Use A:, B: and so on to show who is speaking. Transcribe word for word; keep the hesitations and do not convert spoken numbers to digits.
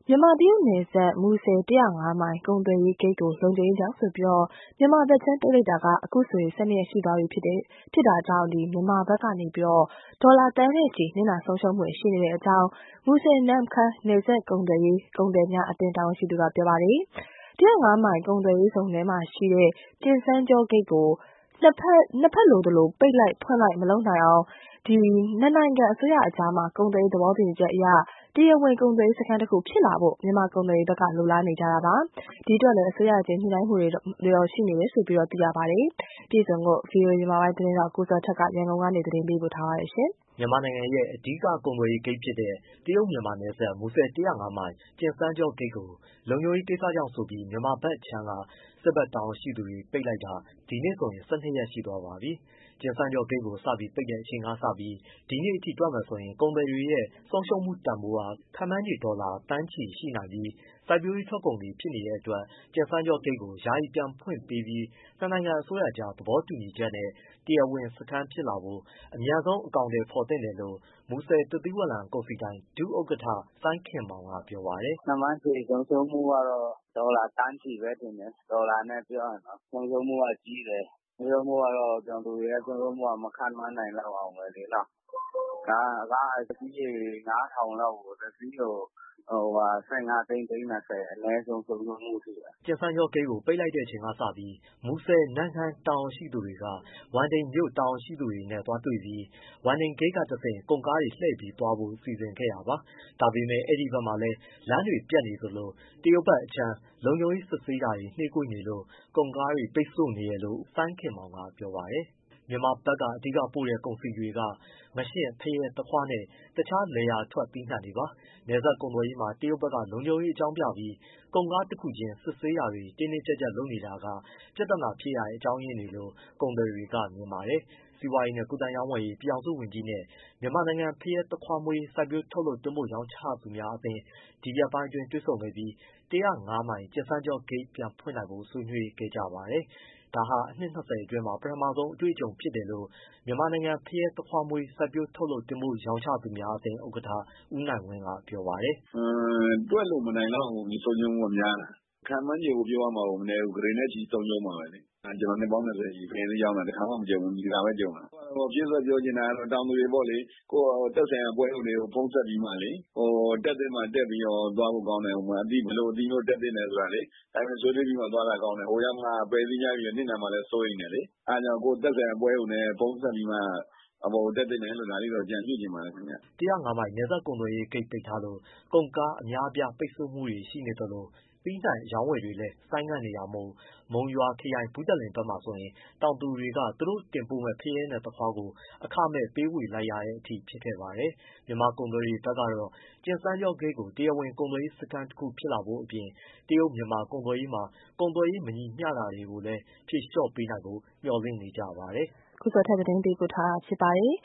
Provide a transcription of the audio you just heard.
A: မြန်မာတရုတ်နယ်စပ်မူဆယ် ၁၀၅မိုင်ကုန်သွယ်ရေးဂိတ်ကိုလုံခြုံရေးကြောင့်ဆိုပြီးမြန်မာဘက်ခြမ်းပိတ်လိုက်တာကအခုဆိုရင်၁၂ရက်ရှိသွားပြီဖြစ်တာကြောင့်မြန်မာဘက်ကနေဒေါ်လာသန်းနဲ့ချီနစ်နာဆုံးရှုံးမှုတွေရှိနေတဲ့အကြောင်းမူဆယ်နမ့်ခမ်းနယ်စပ်ကုန်သွယ်ရေးကုန်သည်များအသင်းတာဝန်ရှိသူကပြောပါတယ်။၁၀၅မိုင်ကုန်သွယ်ရေးဇုန်ထဲမှာရှိတဲ့ကျင်စန်းကျောဂိတ်ကိုနှစ်ဖက်နှစ်ဖက်လိုသလိုပိတ်လိုက်ဖွင့်လိုက်မလုပ်နိုင်အောင်နှစ်နိုင်ငံအစိုးရအကြားကုန်သွယ်ရေးသဘောတူညီချက်အရတရားဝင်ကုန်သွယ်ရေးစခန်းတခုဖြစ်လာဖို့မြန်မာကုန်သည်တွေဘက်ကလိုလားနေကြတာပါ။ဒီအတွက်လည်းအစိုးရချင်းညှိနှိုင်းမှုတွေရှိနေတယ်လို့သိရပါတယ်။ပြည်စုံကို ဗွီအိုအေမြန်မာပိုင်းသတင်းထောက်ကိုဇော်ထက်ကရန်ကုန်ကနေသတင်းပေးပို့ထားပါတယ်ရှင်
B: ။မြန်မာနိုင်ငံရဲ့အဓိကကုန်သွယ်ရေးဂိတ်ဖြစ်တဲ့တရုတ်မြန်မာနယ်စပ်မူဆယ်၁၀၅မိုင်ကျင်စန်းကျော့ဂိတ်ကိုလုံခြုံရေးကိစ္စကြောင့်ဆိုပြီးမြန်မာဘက်ခြမ်းကစစ်ဘက်တာဝန်ရှိသူတွေပိတ်လိုက်တာဒီနေ့ဆိုရင်၁၂ရက်ရှိသွားပါပြီ။ကျင်စန်းကျော့ဂိတ်ကိုစပြီးပိတ်တဲ့အချိန်ကစပြီးဒီနေ့အထိတွက်မယ်ဆိုရင်ကုန်သည်တွေရဲ့ဆုံးရှုံးမှုတန်ဖိုးဟာခန့်မှန်းခြေဒေါ်လာသန်းချီရှိနိုင်ပြီးစိုက်ပျိုးရေးထွက်ကုန်တွေဖြစ်နေတဲ့အတွက်ကျင်စန်းကျော့ဂိတ်ကိုယာယီပြန်ဖွင့်ပေးပြီးနှစ်နိုင်ငံအစိုးရကြားသဘောတူညီချက်နဲ့တရားဝင်စခန်းဖြစ်လာဖို့အမြန်ဆုံးအကောင်အထည်ဖော်သင့်တယ်လို့မူဆယ်သစ်သီးဝလံကုန်စည်ဒိုင်ဒုဥက္ကဋ္ဌစိုင်းခင်မောင်ကပြောပါတယ်
C: ။ခန့်မှန်းခြေဆုံးရှုံးမှုကတော့ဒေါ်လာသန်းချီပဲထင်တယ်။ဒေါ်လာနဲ့ပြောရင်တော့ဆုံးရှုံးမှုကကြီးတယ်။ဆုံးရှုံးမှုကတော့ကျနော်တို့ရဲ့ဆုံးရှုံးမှုကမခန့်မှန်းနိုင်လောက်အောင်ပဲလေနော်။ကားကားအစီးရေငါးထောင်လောက်ကိုတစီးကိုဟိုဟာ၁၅သိန်းသိန်း၂၀အနည်းဆုံးဆုံးရှုံးမှုရှိတယ်
B: ။ကျင်စန်းကျော့ဂိတ်ကိုပိတ်လိုက်တဲ့အချိန်ကစပြီးမူဆယ်နမ့်ခမ်းတာဝန်ရှိသူတွေကဝမ်တိန်မြို့တာဝန်ရှိသူတွေနဲ့သွားတွေ့ပြီးဝမ်တိန်ဂိတ်ကတဆင့်ကုန်ကားတွေလှည့်ပြီးသွားဖို့စီစဉ်ခဲ့တာပါ။ဒါပေမဲ့အဲဒီဘက်မှာလည်းလမ်းတွေပြတ်နေသလိုတရုတ်ဘက်အခြမ်းလုံခြုံရေးစစ်ဆေးတာတွေနှေးကွေးနေလို့ကုန်ကားတွေပိတ်ဆို့နေတယ်လို့စိုင်းခင်မောင်ကပြောပါတယ်။မြန်မာဘက်ကအဓိကပို့တဲ့ကုန်စည်တွေကငါးရှဉ့်၊ဖရဲ၊သခွားနဲ့တခြားလယ်ယာထွက်သီးနှံတွေပါ။နယ်စပ်ကုန်သွယ်ရေးမှာတရုတ်ဘက်ကလုံခြုံရေးအကြောင်းပြပြီးကုန်ကားတခုချင်းစစ်ဆေးတာတွေတင်းတင်းကျပ်ကျပ်လုပ်နေတာကပြဿနာဖြစ်ရတဲ့အကြောင်းရင်းတွေလို့ကုန်သည်တွေကမြင်ပါတယ်။စီးပွားရေးနဲ့ကူးသန်းရောင်းဝယ်ရေးပြည်ထောင်စုဝန်ကြီးနဲ့မြန်မာနိုင်ငံဖရဲသခွားမွှေးစိုက်ပျိုးထုတ်လုပ်တင်ပို့ရောင်းချသူများအသင်းဒီရက်ပိုင်းအတွင်းတွေ့ဆုံခဲ့ပြီး၁၀၅မိုင်ကျင်စန်းကျော့ဂိတ်ပြန်ဖွင့်နိုင်ဖို့ဆွေးနွေးခဲ့ကြပါတယ်။ဒါဟာအနှစ်၂၀အတွင်းမှာပထမဆုံးအတွေ့အကြုံဖြစ်တယ်လို့မြန်မာနိုင်ငံဖရဲသခွားမွှေးစိုက်ပျိုးထုတ်လုပ်တင်ပို့ရောင်းချသူများအသင်းဥက္ကဋ္ဌဦးနိုင်ဝင်းကပြောပါတယ်
D: ။အင်းတွက်လို့မနိုင်လောက်အောင်ဆုံးရှုံးမှုများတာ။ခန့်မှန်းခြေကိုပြောရမှာမနည်းဘူးဂရိနဲ့ချီဆုံးရှုံးမှာပဲလေ။ကျွန်တော်နှစ်ပေါင်း၂၀ရှိဖရဲသီးရောင်းတာတခါမှမကြုံဘူးဒီတခါပဲကြုံတာ။ဟိုပြည့်စွက်ပြောချင်တာကတော့တောင်သူတွေပေါ့လေကိုယ်တက်ဆိုင်ရာပွဲဥတွေကိုဖုံးဆက်ပြီးမှလေဟိုတက်တဲ့မှာတက်ပြီးတော့သွားဖို့ကောင်းတယ်ဟိုမှာအတိဘလို့အတိလို့တက်တဲ့လဲဆိုတာလေဒါပေမဲ့ဆိုးပြီးမှသွားတာကောင်းတယ်ဟိုရောက်မှပယ်သီးညာပြီးနစ်နာမှလည်းစိုးရိမ်တယ်လေအဲဒါကြောင့်ကိုယ်တက်ဆိုင်ရာပွဲဥနဲ့ဖုံးဆက်ပြီးမှအပေါ်တက်တဲ့နယ်လို့ဒါလေးတော့ကြံ့ညှိချင်ပါတယ်ခင်ဗျ
B: ။၁၀၅မိုင်နယ်စပ်ကုန်သွယ်ရေးဂိတ်ပိတ်ထားလို့ကုန်ကားအများအပြားပိတ်ဆို့မှုတွေရှိနေသလိုသီးနှံအရောင်းဝယ်တွေလည်းဆိုင်းငံ့နေတာမို့မုံရွာခရိုင်ဘုတလင်ဘက်မှာဆိုရင်တောင်သူတွေကသူတို့တင်ပို့မဲ့ဖရဲနဲ့သခွားကိုအခမဲ့ပေးဝေလိုက်ရတဲ့အထိဖြစ်ခဲ့ပါတယ်။မြန်မာကုန်သည်တွေဘက်ကတော့ကျင်စန်းကျော့ဂိတ်ကိုတရားဝင်ကုန်သွယ်ရေးစခန်းတခုဖြစ်လာဖို့အပြင်တရုတ်မြန်မာကုန်သွယ်ရေးမှာကုန်သွယ်ရေးမညီမျှတာတွေကိုလည်းဖြေလျှော့ပေးနိုင်ဖို့မျှော်လင့်နေကြပါတယ်
A: ။ကိုဇော်ထက်သတင်းပေးပို့ထားတာဖြစ်ပါတယ်